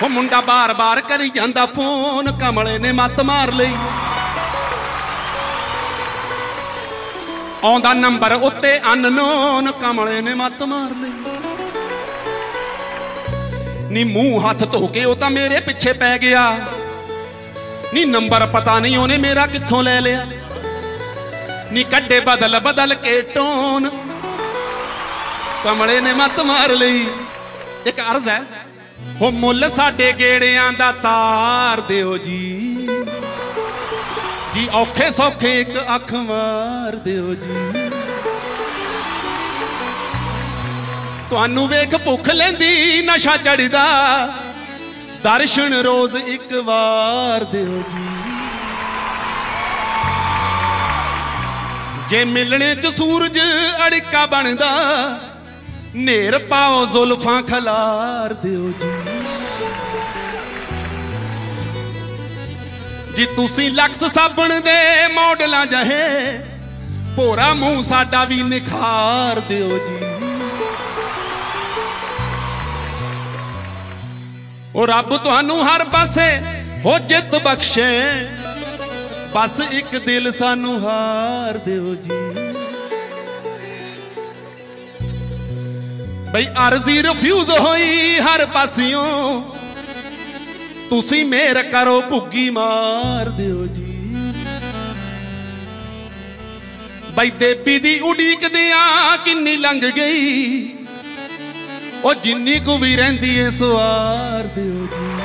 ਉਹ ਮੁੰਡਾ ਬਾਰ-ਬਾਰ ਕਰੀ ਜਾਂਦਾ ਫੋਨ, ਕਮਲੇ ਨੇ ਮੱਤ ਮਾਰ ਲਈ। ਆਉਂਦਾ ਨੰਬਰ ਉੱਤੇ ਅਨਨੋਨ, ਕਮਲੇ ਨੇ ਮੱਤ ਮਾਰ ਲਈ। ਨੀ ਮੂੰਹ ਹੱਥ ਧੋ ਕੇ ਉਹ ਤਾਂ ਮੇਰੇ ਪਿੱਛੇ ਪੈ ਗਿਆ, ਨੀ ਨੰਬਰ ਪਤਾ ਨਹੀਂ ਉਹਨੇ ਮੇਰਾ ਕਿੱਥੋਂ ਲੈ ਲਿਆ। ਨੀ ਕੱਢੇ ਬਦਲ ਬਦਲ ਕੇ ਟੋਨ, ਕਮਲੇ ਨੇ ਮੱਤ ਮਾਰ ਲਈ। ਇੱਕ ਅਰਜ਼ ਹੈ, ਹੋ ਮੁੱਲ ਸਾਡੇ ਗੇੜਿਆਂ ਦਾ ਤਾਰ ਦਿਓ ਜੀ, ਜੀ ਔਖੇ ਸੌਖੇ ਇੱਕ ਅੱਖ ਮਾਰ ਦਿਓ ਜੀ। ਤੁਹਾਨੂੰ ਵੇਖ ਭੁੱਖ ਲੈਂਦੀ ਨਸ਼ਾ ਚੜਦਾ, ਦਰਸ਼ਨ ਰੋਜ਼ ਇੱਕ ਵਾਰ ਦਿਓ ਜੀ। ਜੇ ਮਿਲਣੇ ਚ ਸੂਰਜ ਅੜਕਾ ਬਣਦਾ, ਨੇਰ ਪਾਓ ਜ਼ੁਲਫਾਂ ਖਲਾਰ ਦਿਓ ਜੀ। ਜੀ ਤੁਸੀਂ ਲਕਸ ਸਾਬਣ ਦੇ ਮਾਡਲਾਂ ਜਹੇ, ਭੋਰਾ ਮੂੰਹ ਸਾਡਾ ਵੀ ਨਿਖਾਰ ਦਿਓ ਜੀ। ਉਹ ਰੱਬ ਤੁਹਾਨੂੰ ਹਰ ਪਾਸੇ ਹੋ ਜਿੱਤ ਬਖਸ਼ੇ, ਬਸ ਇੱਕ ਦਿਲ ਸਾਨੂੰ ਹਾਰ ਦਿਓ ਜੀ। ਬਈ ਅਰਜ਼ੀ ਰਿਫਿਊਜ਼ ਹੋਈ ਹਰ ਪਾਸਿਓਂ, ਤੁਸੀਂ ਮੇਰ ਕਰੋ ਭੁੱਗੀ ਮਾਰ ਦਿਓ ਜੀ। ਬਈ ਦੇਬੀ ਦੀ ਉਡੀਕਦਿਆਂ ਕਿੰਨੀ ਲੰਘ ਗਈ, ਉਹ ਜਿੰਨੀ ਕੁ ਵੀ ਰਹਿੰਦੀ ਏ ਸਵਾਰ ਦਿਓ ਜੀ।